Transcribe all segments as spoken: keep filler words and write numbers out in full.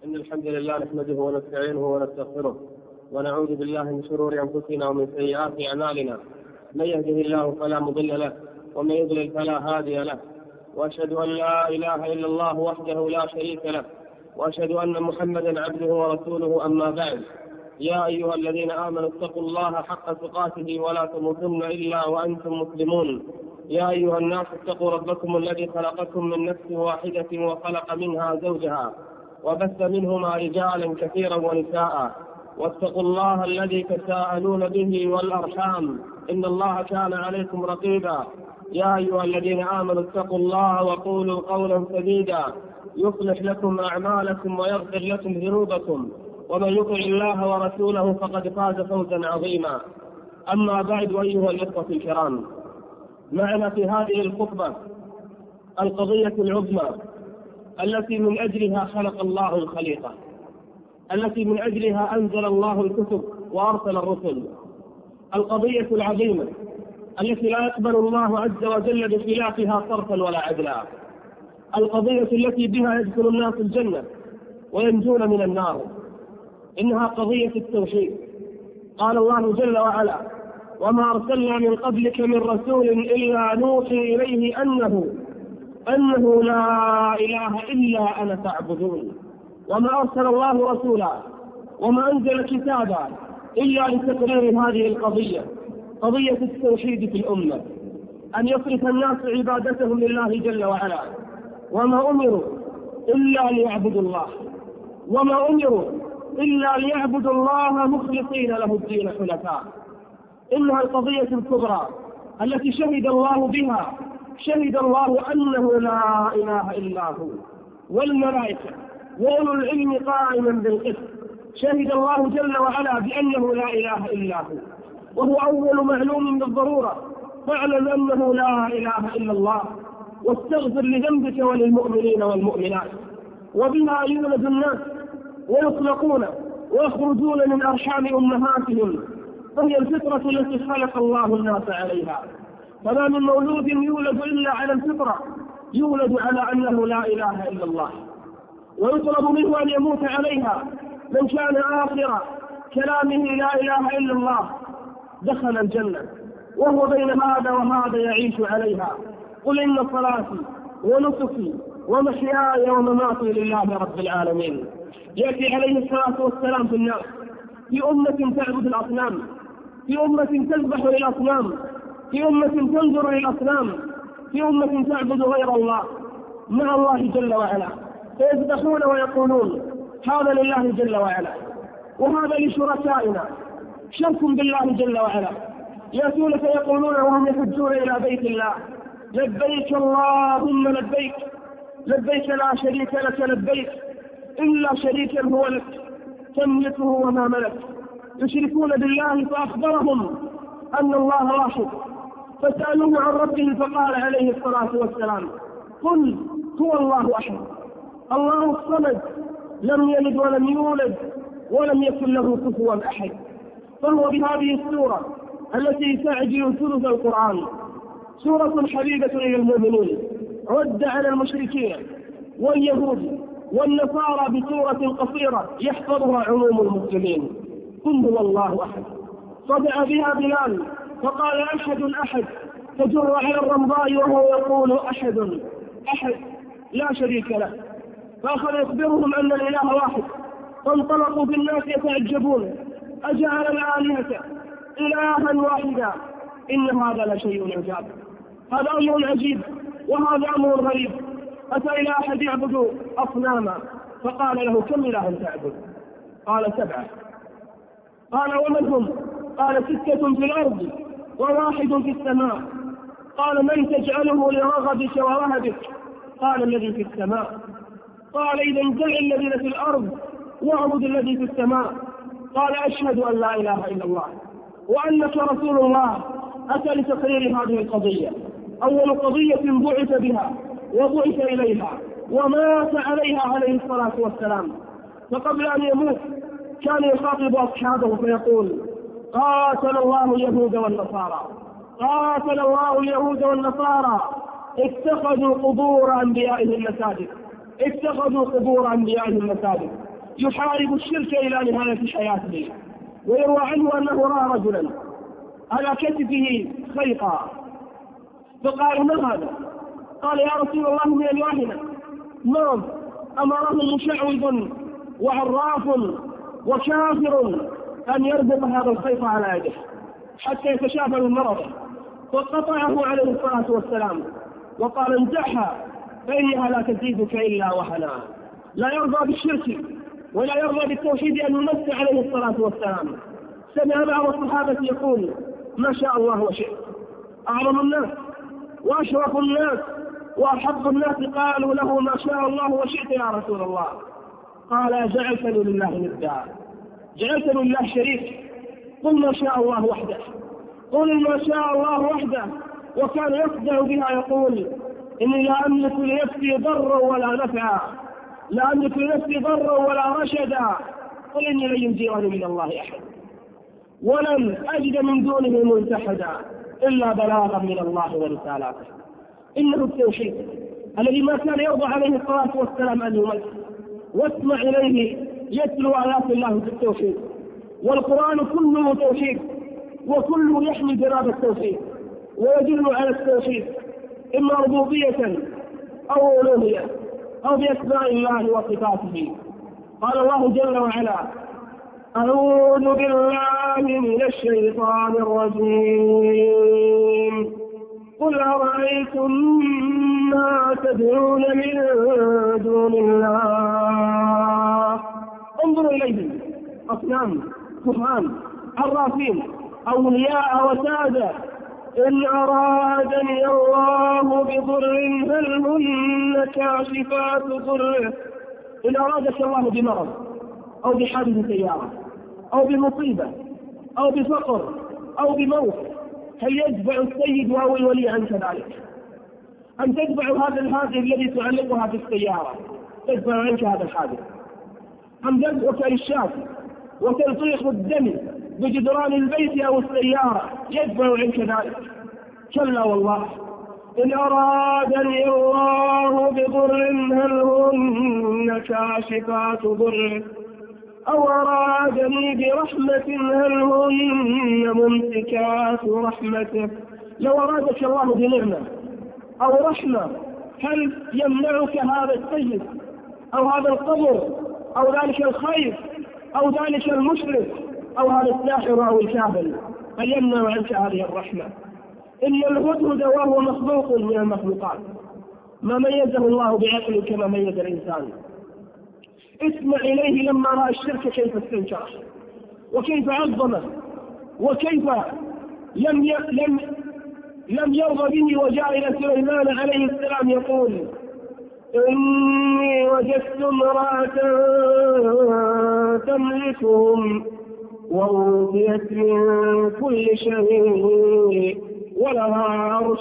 إن الحمد لله نحمده ونستعينه ونستغفره ونعوذ بالله من شرور أنفسنا ومن سيئات أعمالنا. من يهده الله فلا مضل له ومن يضلل فلا هادي له، وأشهد أن لا إله إلا الله وحده لا شريك له، وأشهد أن محمدا عبده ورسوله. أما بعد، يا أيها الذين آمنوا اتقوا الله حق تقاته ولا تموتن إلا وأنتم مسلمون. يا أيها الناس اتقوا ربكم الذي خلقكم من نفس واحدة وخلق منها زوجها وبث منهما رجالا كثيرا ونساء، واتقوا الله الذي تساءلون به والأرحام إن الله كان عليكم رقيبا. يا أيها الذين آمنوا اتقوا الله وقولوا قولا سديدا يصلح لكم أعمالكم ويغفر لكم ذنوبكم، ومن يطع الله ورسوله فقد فاز فوزا عظيما. أما بعد، أيها الإخوة الكرام، معنا في هذه الخطبة القضية العظمى التي من أجلها خلق الله الخليقة، التي من أجلها أنزل الله الكتب وأرسل الرسل، القضية العظيمة التي لا يقبل الله عز وجل بخلافها صرفا ولا عدلا، القضية التي بها يدخل الناس الجنة وينجون من النار. إنها قضية التوحيد. قال الله جل وعلا: وما أرسلنا من قبلك من رسول إلا نوحي إليه أنه أنه لا إله إلا أنا فاعبدون. وما أرسل الله رسولا وما أنزل كتابا إلا لتقرير هذه القضية، قضية التوحيد في الأمة، أن يصرف الناس عبادتهم لله جل وعلا. وما أمروا إلا ليعبدوا الله، وما أمروا إلا ليعبدوا الله مخلصين له الدين حنفاء. إنها القضية الكبرى التي شهد الله بها، شهد الله أنه لا إله إلا هو، والملائكة وأولو العلم قائما بالقسط. شهد الله جل وعلا بأنه لا إله إلا هو، وهو أول معلوم بالضرورة. فاعلم أنه لا إله إلا الله، واستغفر لذنبك وللمؤمنين والمؤمنات. وبها يولد الناس ويخلقون ويخرجون من أرحام أمهاتهم، فهي الفطرة التي خلق الله الناس عليها. فما من مولود يولد إلا على الفطرة، يولد على أنه لا إله إلا الله، ويطلب منه أن يموت عليها. من كان آخر كلامه لا إله إلا الله دخل الجنة، وهو بين هذا وهذا يعيش عليها. قل إن صلاتي ونسكي ومحياي ومماتي لله رب العالمين. يأتي عليه الصلاة والسلام في الناس في أمة تعبد الأصنام، في أمة تذبح للأصنام، في أمة تنظر للأصنام، في أمة تعبد غير الله مع الله جل وعلا، فيذبحون ويقولون هذا لله جل وعلا وهذا لشركائنا، شرك بالله جل وعلا. يأتون فيقولون وهم يحجون إلى بيت الله: لبيك اللهم لبيك، لبيك لا شريك لك لبيك، إلا شريكا هو لك تملكه وما ملك. يشركون بالله فأخبرهم أن الله واحد، فسألوه عن ربه فقال عليه الصلاة والسلام: قل هو الله أحد الله الصمد لم يلد ولم يولد ولم يكن له كفوا أحد. فهو بهذه السورة التي تعجل ثلث القرآن سورة حبيبة إلى المؤمنين، رد على المشركين واليهود والنصارى بسورة قصيرة يحفظها عموم المسلمين: قل هو الله أحد. صدع بها بلال فقال: أحد أحد، فجر على الرمضاء وهو يقول أحد أحد لا شريك له. فأخذ يخبرهم أن الإله واحد، فانطلقوا بالناس يتعجبون: أجعل الآلهة إلها واحدا إن هذا لشيء عجاب. هذا أمر عجيب وهذا أمر غريب. أتى إلى أحد يعبد أصناما فقال له: كم إلها تعبد؟ قال: سبعة. قال: ومن هم؟ قال: ستة في الأرض وواحد في السماء. قال: من تجعله لرغبك ورهبك؟ قال: الذي في السماء. قال: إذا دع الذين في الأرض واعبد الذي في السماء. قال: أشهد أن لا إله إلا الله وأنك رسول الله. أتى لتقرير هذه القضية، أول قضية بعث بها وبعث إليها ومات عليها عليه الصلاة والسلام. فقبل أن يموت كان يخاطب أصحابه فيقول: قاتل الله اليهود والنصارى، قاتل الله اليهود والنصارى، اتخذوا قبور أنبيائهم مساجد، اتخذوا قبور أنبيائهم مساجد. يحارب الشرك إلى نهاية حياته. ويروى عنه أنه رأى رجلا على كتفه خيطا فقال: ما هذا؟ قال: يا رسول الله من الواهنة. نعم، أمره مشعوذ وعراف وكافر أن يربط هذا الخيط على يده حتى يتشافى من مرضه، فقطعه عليه الصلاة والسلام وقال: انزعها فإنها لا تزيدك إلا وهنا. لا يرضى بالشرك ولا يرضى بالتوحيد أن يمس عليه الصلاة والسلام. سمع بعض الصحابة يقول: ما شاء الله وشئت. أعظم الناس وأشرف الناس وأحب الناس قالوا له: ما شاء الله وشئت يا رسول الله. قال: جعلتني لله ندا، جعلتني لله شريك. قل ما شاء الله وحده، قل ما شاء الله وحده. وكان يصدع بها يقول: إني لا أملك لنفسي ضرا ولا نفعا، لا أملك لنفسي ضرا ولا رشدا، قل إني لن يجيرني من الله أحد ولن أجد من دونه ملتحدا إلا بلاغا من الله ورسالاته. إنه التوحيد الذي ما كان يرضى عليه الصلاة والسلام أن يمس. واسمع إليه يتلو آيات الله في التوحيد، والقرآن كله توحيد وكله يحمي جناب التوحيد ويدل على التوحيد إما ربوبية أو ألوهية أو بأسماء الله وصفاته. قال الله جل وعلا: أعوذ بالله من الشيطان الرجيم، قل أرأيتم ما تدعون من دون الله. انظروا إليهم، أصنام كهان عرافين أولياء وسادة. إن أرادني الله بضر هل هن كاشفات ضره. إن أرادك الله بمرض أو بحادث سيارة أو بمصيبة أو بفقر أو بموت، هل يدفع السيد أو الولي عنك ذلك؟ أن تدفع هذا الحادث الذي تعلقها في السيارة، تدفع عنك هذا الحادث؟ أم تدفعك للشاف وتلطيخ الدم بجدران البيت أو السيارة يدفع عنك ذلك؟ كلا والله. إن أرادني الله بضر هل هن كاشفات ضره أو أرادني برحمة هل هن ممسكات رحمته. لو أرادك الله بنعمة أو رحمة هل يمنعك هذا السيد أو هذا القبر أو ذلك الخير أو ذلك المشرك أو هذا الساحر أو الكاهن؟ هل يمنع عنك هذه الرحمة؟ إن الهدهد وهو مخلوق من المخلوقات، ما ميزه الله بعقله كما ميز الإنسان. اسمع إليه لما رأى الشرك كيف استنكره وكيف عظمه وكيف لم ي... لم لم يرضى به، وجاء إلى سليمان عليه السلام يقول: إني وجدت امرأة تملكهم وأوتيت من كل شيء ولها عرش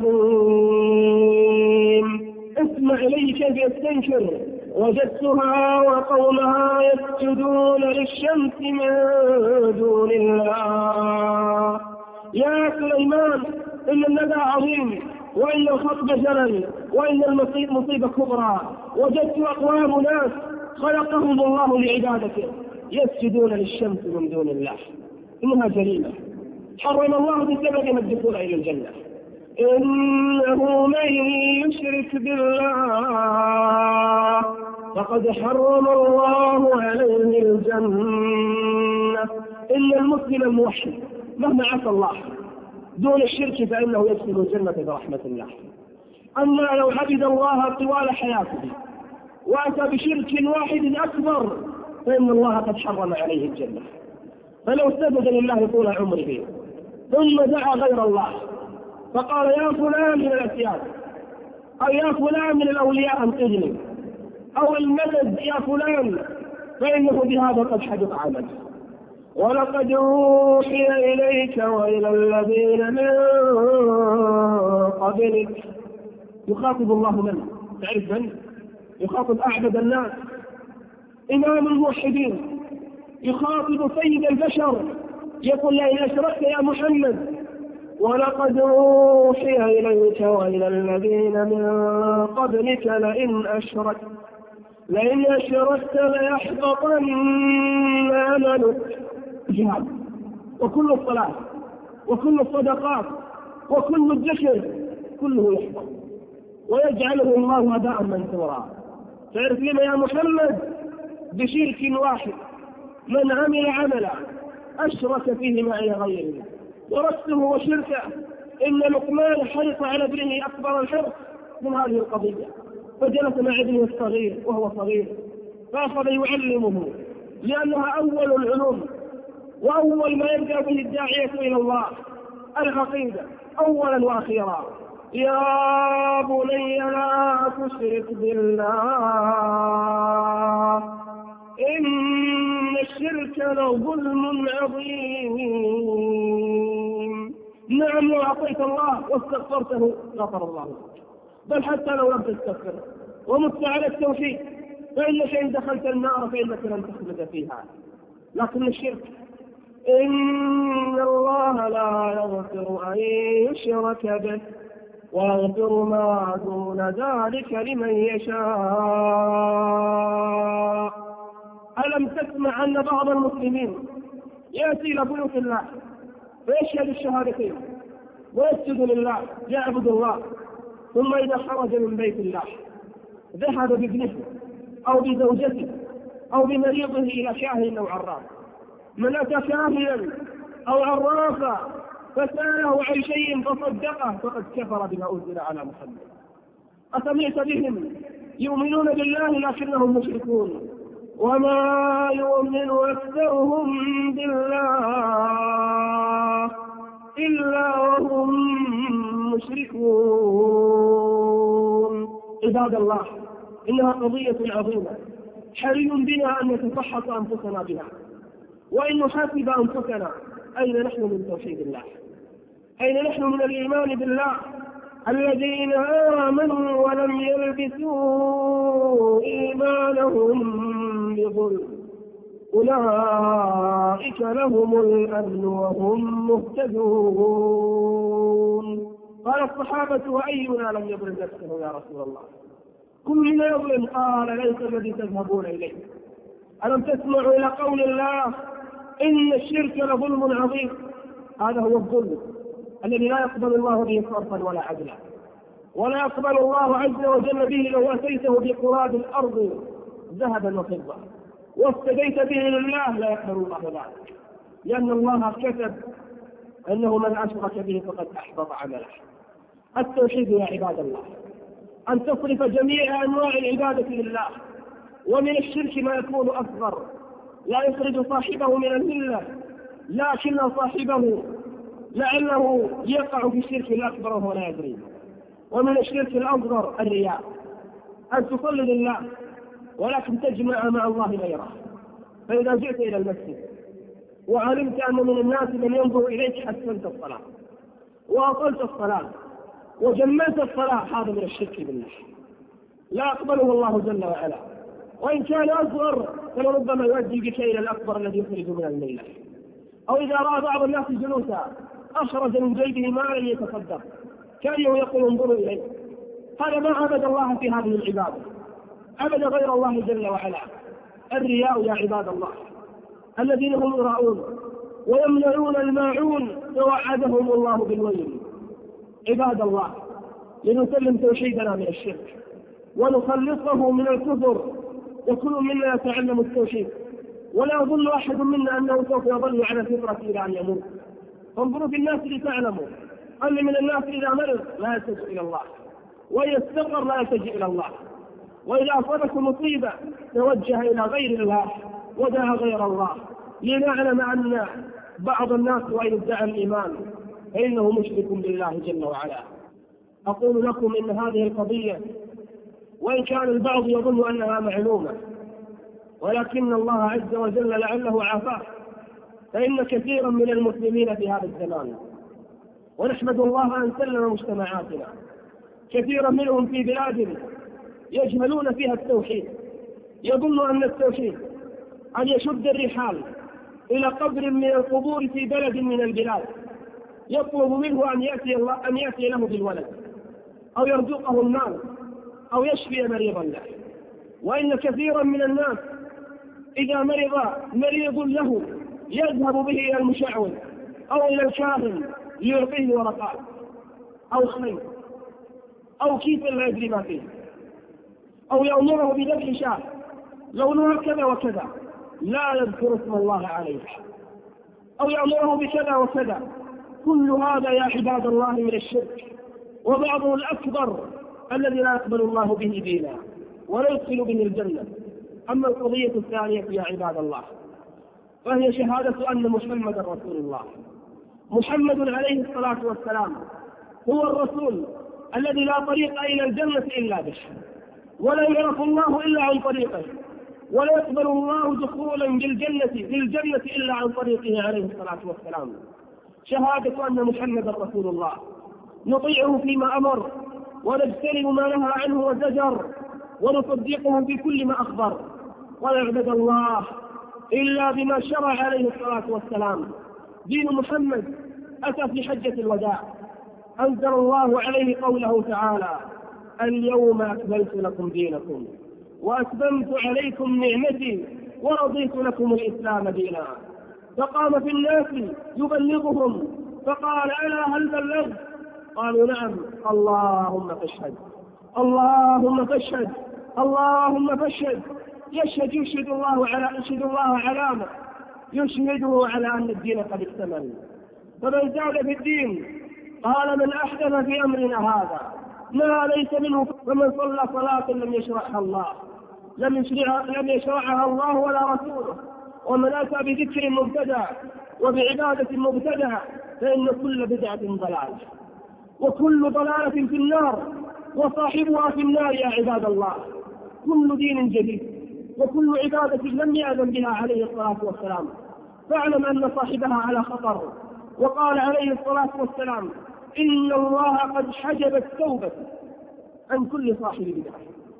عظيم. اسمع إليه كيف يستنكر: وجدتها وقومها يسجدون للشمس من دون الله. يا سليمان، إن الندى عظيم وإن الخطب جلل وإن المصيبة كبرى. وجدت أقوام ناس خلقهم الله لعبادته يسجدون للشمس من دون الله، إنها جريمة حرم الله بسببها الدخول إلى الجنة. إنه من يشرك بالله فقد حرم الله عليه الجنة. إن المسلم الموحد مهما عصى الله دون الشرك فإنه يدخل الجنة برحمة الله. أما لو عبد الله طوال حياته وأتى بشرك واحد أكبر فإن الله قد حرم عليه الجنة. فلو سجد لله طول عمره ثم دعا غير الله فقال: يا فلان من الأسياد أو يا فلان من الأولياء انقذني أو المدد يا فلان، فإنه بهذا قد حدث عمله. ولقد أوحي إليك وإلى الذين من قبلك. يخاطب الله من؟ تعرف من؟ يخاطب أعبد الناس، إمام الموحدين، يخاطب سيد البشر، يقول: لئن أشركت يا محمد. ولقد أوحي إليك وإلى الذين من قبلك لئن أشركت لئن أشركت ليحبطن عملك. جهاد وكل الصلاة وكل الصدقات وكل الذكر كله يحبط ويجعله الله هباء منثورا. فاعرف لما يا محمد بشرك واحد من عمل عملا أشرك فيه معي غيره ورثه وشركه. إن لقمان حرص على ابنه أكبر الحرص من هذه القضية، فجلس مع ابنه الصغير وهو صغير فأخذ يعلمه، لأنها أول العلوم وأول ما يبدأ به الداعية إلى الله العقيدة أولا وأخيرا. يا بني لا تشرك بالله إن الشرك لظلم عظيم. نعم لو أعطيت الله واستغفرته غفر الله لك، بل حتى لو لم تستغفر ومت على التوحيد فإنك إن دخلت النار فإنك لن تخلد فيها. لكن الشرك إن الله لا يغفر أن يشرك به ويغفر ما دون ذلك لمن يشاء. ألم تسمع أن بعض المسلمين يأتي إلى بيوت الله ويشهد الشهادتين ويسجد لله يعبد الله، ثم إذا خرج من بيت الله ذهب بابنه أو بزوجته أو بمريضه إلى كاهن أو عراف. من أتى كاهنا أو عرافا فسأله عن شيء فصدقه فقد كفر بما أنزل على محمد. أسمعت بهم يؤمنون بالله لكنهم مشركون وما يؤمن أكثرهم بالله إلا وهم مشركون. عباد الله إنها قضية عظيمة حري بنا أن نتفحص أنفسنا بها وأن نحاسب أنفسنا أين نحن من توحيد الله، أين نحن من الإيمان بالله. الذين آمنوا ولم يلبسوا إيمانهم بظلم أولئك لهم الأمن وهم مهتدون. قال الصحابة وأينا لم يظلم نفسه يا رسول الله؟ كلنا يظلم. قال ليس الذي تذهبون إليه. ألم تسمعوا إلى قول الله إن الشرك لظلم عظيم؟ هذا هو الظلم الذي لا يقبل الله به صرفا ولا عدلا، ولا يقبل الله عز وجل به لو أتيته بقراب الأرض ذهبا وفضة وافتديت به لله لا يقبل الله ذلك، لأن الله كتب أنه من أشرك به فقد أحبط عمله. التوحيد يا عباد الله أن تصرف جميع أنواع العبادة لله، ومن الشرك ما يكون أصغر لا يخرج صاحبه من الملة لكن صاحبه لعله يقع في الشرك الأكبر وهو لا يدري. ومن الشرك الأصغر الرياء، أن تصلي لله ولكن تجمع مع الله غيره. فإذا جئت إلى المسجد وعلمت أن من الناس من ينظر إليك حسنت الصلاة وأطلت الصلاة وجملت الصلاة، هذا من الشرك بالله لا يقبله الله جل وعلا. وإن كان أصغر فلربما يؤدي بك إلى الأكبر الذي يخرج من الملة. أو إذا رأى بعض الناس جلوسا أخرج من جيبه مالا يتصدق كأنه يقول انظروا إليه، هذا ما عبد الله في هذه العبادة، عبد غير الله جل وعلا. الرياء يا عباد الله الذين هم يراءون ويمنعون الماعون فوعدهم الله بالويل. عباد الله لنسلم توحيدنا من الشرك ونخلصه من الكفر، وكل منا يتعلم التوحيد، ولا يظن أحد منا أنه سوف يظل على الفطرة إلى أن يموت. فانظروا في الناس لتعلموا أن من الناس إذا مرض لا يلتجئ إلى الله، وإذا استقر لا يلتجئ إلى الله، وإذا أصابته مصيبة توجه إلى غير الله ودعا غير الله. لنعلم أن بعض الناس وإن ادعى الإيمان فإنه مشرك بالله جل وعلا. أقول لكم إن هذه القضية وإن كان البعض يظن أنها معلومة، ولكن الله عز وجل لعله عافاه، فإن كثيرا من المسلمين في هذا الزمان، ونحمد الله أن سلم مجتمعاتنا، كثيرا منهم في بلاد يجهلون فيها التوحيد، يظن أن التوحيد أن يشد الرحال إلى قبر من القبور في بلد من البلاد يطلب منه أن يأتي, الله أن يأتي له بالولد أو يرزقه المال أو يشفي مريضا له. وإن كثيرا من الناس إذا مرض مريض له يذهب به إلى المشعوذ أو إلى الكاهن ليعطيه ورقات أو خيط أو كيس لا يدري ما فيه، أو يأمره بذبح شاة لونها كذا وكذا لا يذكر اسم الله عليه، أو يأمره بكذا وكذا. كل هذا يا عباد الله من الشرك، وبعضه الأكبر الذي لا يقبل الله به دينا ولا يدخل به الجنة. أما القضية الثانية يا عباد الله فهي شهادة أن محمد رسول الله. محمد عليه الصلاة والسلام هو الرسول الذي لا طريق إلى الجنة إلا به، ولا يعرف الله إلا عن طريقه، ولا يقبل الله دخولا بالجنة بالجنة إلا عن طريقه عليه الصلاة والسلام. شهادة أن محمد رسول الله، نطيعه فيما أمر ونجتنب ما نهى عنه وزجر، ونصدقه بكل ما أخبر، ولا يعبد الله إلا بما شرع عليه الصلاة والسلام. دين محمد أتى في حجة الوداع، أنزل الله عليه قوله تعالى: اليوم أكملت لكم دينكم وأتممت عليكم نعمتي ورضيت لكم الإسلام دينا. فقام في الناس يبلغهم فقال: ألا هل بلغت؟ قالوا: نعم. اللهم فاشهد، اللهم فاشهد، اللهم فاشهد. يشهد يشهد الله على يشهد الله علامة يشهده على أن الدين قد اكتمل. فمن زاد في الدين قال: من أحدث في أمرنا هذا ما ليس منه. فمن صلى صلاة لم يشرعها الله لم يشرعها, لم يشرعها الله ولا رسوله، ومن أتى بذكر مبتدع وبعبادة مبتدع فإن كل بدعة ضلالة وكل ضلالة في النار وصاحبها في النار يا عباد الله. كل دين جديد وكل عبادة لم يأذن بها عليه الصلاة والسلام فاعلم أن صاحبها على خطر. وقال عليه الصلاة والسلام: إن الله قد حجب التوبة عن كل صاحب بدعة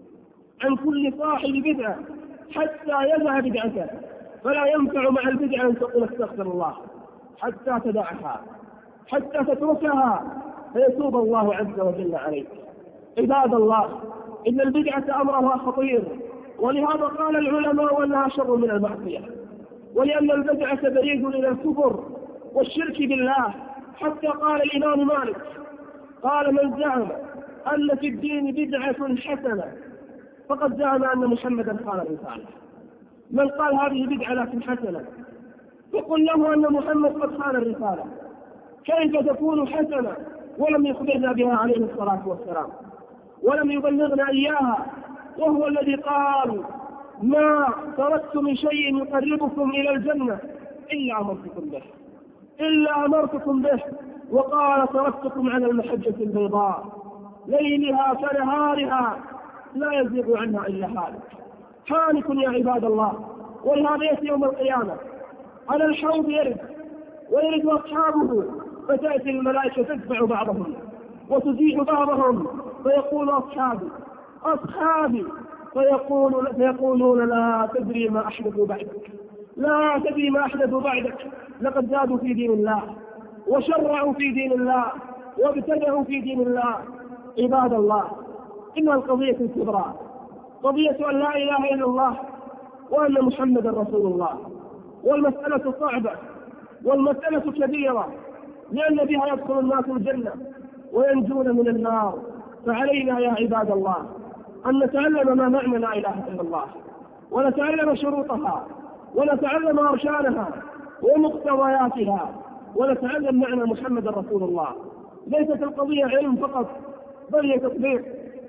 عن كل صاحب بدعة حتى يدع بدعته، فلا ينفع مع البدعة أن تقول استغفر الله حتى تدعها، حتى تتركها فيتوب الله عز وجل عليك. عباد الله، إن البدعة أمرها خطير، ولهذا قال العلماء أنها شر من المعصية، ولأن البدعة بريد إلى الكفر والشرك بالله. حتى قال الإمام مالك قال: من زعم أن في الدين بدعة حسنة فقد زعم أن محمدا قال الرسالة. من قال هذه بدعة لكن حسنة فقل له أن محمد قد قال الرسالة. كيف تكون حسنة ولم يخبرنا بها عليه الصلاة والسلام ولم يبلغنا إياها، وهو الذي قال: ما تركت من شيء يقربكم إلى الجنة إلا أمرتكم به إلا أمرتكم به وقال: تركتكم على المحجة البيضاء ليلها كنهارها لا يزيغ عنها إلا هالك. هالك يا عباد الله. ولهذا يأتي يوم القيامة على الحوض يرد ويرد أصحابه، فتأتي الملائكة تتبع بعضهم وتزيح بعضهم، فيقول: أصحابي أصحابي فيقول فيقولون: لا تدري ما أحدثوا بعدك لا تدري ما أحدثوا بعدك لقد زادوا في دين الله وشرعوا في دين الله وابتدعوا في دين الله. عباد الله، إنها القضية الكبرى، قضية أن لا إله إلا الله وأن محمد رسول الله. والمسألة صعبة والمسألة كبيرة، لأن بها يدخل الناس الجنة وينجون من النار. فعلينا يا عباد الله أن نتعلم ما معنى لا إله إلا الله، ونتعلم شروطها، ونتعلم أركانها ومقتضياتها، ونتعلم معنى محمد رسول الله. ليست القضية علم فقط بل هي تطبيق.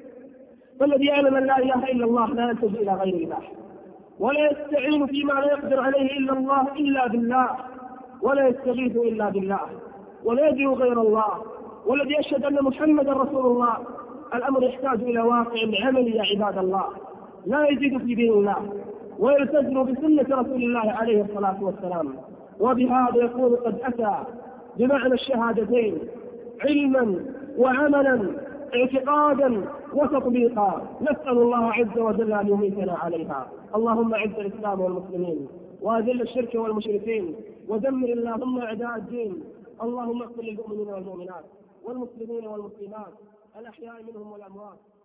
فالذي يعلم أن لا إله إلا الله لا يلتجئ إلى غير الله، ولا يستعين فيما لا يقدر عليه إلا الله إلا بالله، ولا يستغيث إلا بالله، ولا يدعو غير الله. والذي يشهد أن محمد رسول الله الأمر يحتاج إلى واقع عملي يا عباد الله، لا يزيد في دين الله ويلتزم بسنة رسول الله عليه الصلاة والسلام. وبهذا يكون قد أتى بمعنى الشهادتين علما وعملا، اعتقادا وتطبيقا. نسأل الله عز وجل أن يميتنا عليها. اللهم أعز الإسلام والمسلمين وأذل الشرك والمشركين ودمر اللهم أعداء الدين. اللهم اغفر للمؤمنين والمؤمنات والمسلمين والمسلمات الأحياء منهم والأموات.